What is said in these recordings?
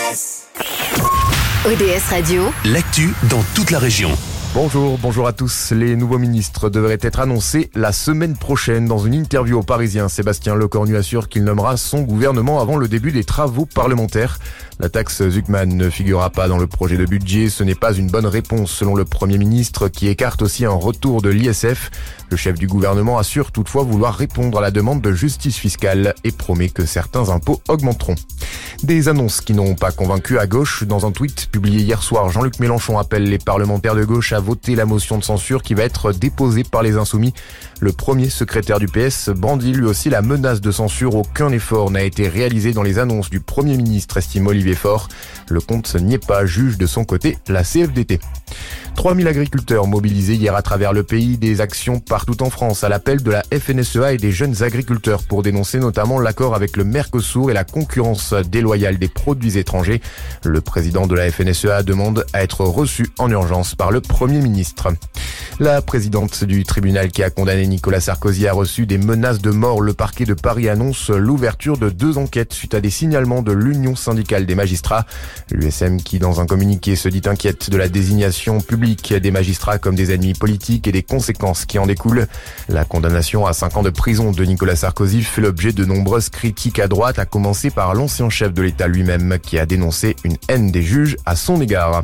ODS Radio, l'actu dans toute la région. Bonjour à tous. Les nouveaux ministres devraient être annoncés la semaine prochaine. Dans une interview aux Parisiens, Sébastien Lecornu assure qu'il nommera son gouvernement avant le début des travaux parlementaires. La taxe Zuckman ne figurera pas dans le projet de budget. Ce n'est pas une bonne réponse selon le Premier ministre qui écarte aussi un retour de l'ISF. Le chef du gouvernement assure toutefois vouloir répondre à la demande de justice fiscale et promet que certains impôts augmenteront. Des annonces qui n'ont pas convaincu à gauche. Dans un tweet publié hier soir, Jean-Luc Mélenchon appelle les parlementaires de gauche à voter la motion de censure qui va être déposée par les Insoumis. Le premier secrétaire du PS brandit lui aussi la menace de censure. Aucun effort n'a été réalisé dans les annonces du Premier ministre, estime Olivier Faure. Le compte n'y est pas, juge de son côté la CFDT. 3000 agriculteurs mobilisés hier à travers le pays, des actions partout en France à l'appel de la FNSEA et des jeunes agriculteurs pour dénoncer notamment l'accord avec le Mercosur et la concurrence déloyale des produits étrangers. Le président de la FNSEA demande à être reçu en urgence par le Premier ministre. La présidente du tribunal qui a condamné Nicolas Sarkozy a reçu des menaces de mort. Le parquet de Paris annonce l'ouverture de 2 enquêtes suite à des signalements de l'Union syndicale des magistrats. L'USM qui, dans un communiqué, se dit inquiète de la désignation publique des magistrats comme des ennemis politiques et des conséquences qui en découlent. La condamnation à 5 ans de prison de Nicolas Sarkozy fait l'objet de nombreuses critiques à droite, à commencer par l'ancien chef de l'État lui-même qui a dénoncé une haine des juges à son égard.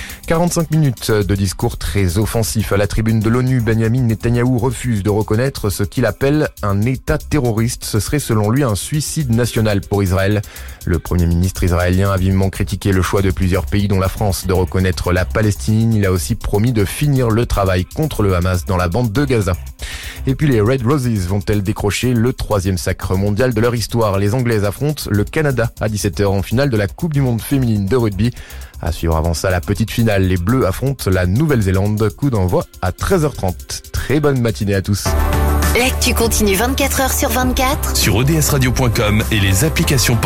45 minutes de discours très offensif à la tribune de l'ONU. Benyamin Netanyahou refuse de reconnaître ce qu'il appelle un État terroriste. Ce serait selon lui un suicide national pour Israël. Le Premier ministre israélien a vivement critiqué le choix de plusieurs pays dont la France de reconnaître la Palestine. Il a aussi promis de finir le travail contre le Hamas dans la bande de Gaza. Et puis les Red Roses vont-elles décrocher le 3e sacre mondial de leur histoire? Les Anglaises affrontent le Canada à 17h en finale de la Coupe du Monde féminine de rugby. À suivre avant ça la petite finale, les Bleus affrontent la Nouvelle-Zélande. Coup d'envoi à 13h30. Très bonne matinée à tous. l'actu continue 24h sur 24 Sur odsradio.com et les applications